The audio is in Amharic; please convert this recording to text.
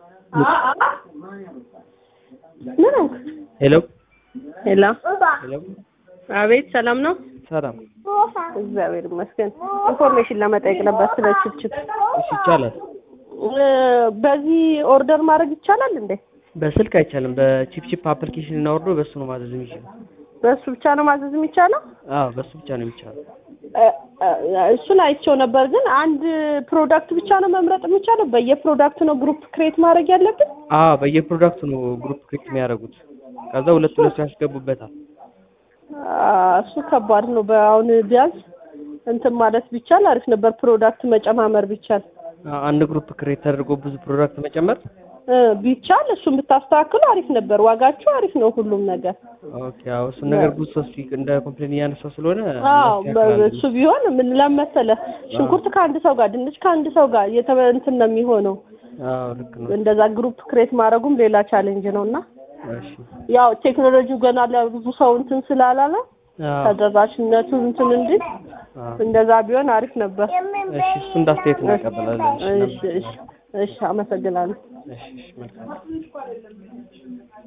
ሄሎ ሄሎ ሄሎ አቤት ሰላም ነው? ሰላም እግዚአብሔር ይመስገን። ኢንፎርሜሽን ለመጠየቅ ነበር ስለ ችፕችፕ። እሺ ይቻላል። በዚህ ኦርደር ማድረግ ይቻላል እንዴ? በስልክ አይቻልም። በቺፕቺፕ አፕሊኬሽን እናወርዶ በሱ ነው ማዘዝ የሚችለው። በሱ ብቻ ነው ማዘዝ የሚቻለው? አዎ በሱ ብቻ ነው የሚቻለው። እሱን አይቼው ነበር፣ ግን አንድ ፕሮዳክት ብቻ ነው መምረጥ የሚቻለው? በየፕሮዳክቱ ነው ግሩፕ ክሬት ማድረግ ያለብን? አዎ በየፕሮዳክቱ ነው ግሩፕ ክሬት የሚያደርጉት። ከዛ ሁለት ያስገቡበታል። እሱ ከባድ ነው። በአሁን ቢያንስ እንትን ማለት ቢቻል አሪፍ ነበር። ፕሮዳክት መጨማመር ቢቻል፣ አንድ ግሩፕ ክሬት ተደርጎ ብዙ ፕሮዳክት መጨመር ቢቻል እሱን ብታስተካክሉ አሪፍ ነበር። ዋጋቸው አሪፍ ነው ሁሉም ነገር። ኦኬ አዎ እሱ ነገር ብዙ ሰው እንደ ኮምፕሌን እያነሳው ስለሆነ እሱ ቢሆን ምን ለመሰለ ሽንኩርት ከአንድ ሰው ጋር፣ ድንች ከአንድ ሰው ጋር እንትን ነው የሚሆነው። አዎ ልክ ነው። እንደዛ ግሩፕ ክሬት ማድረጉም ሌላ ቻሌንጅ ነውና እሺ ያው ቴክኖሎጂው ገና ለብዙ ሰው እንትን ስላላለ ተደራሽነቱ እንትን እንጂ እንደዛ ቢሆን አሪፍ ነበር። እሺ እሱ እንዳስተያየት እናቀበላለን። እሺ አመሰግናለሁ። እሺ መልካም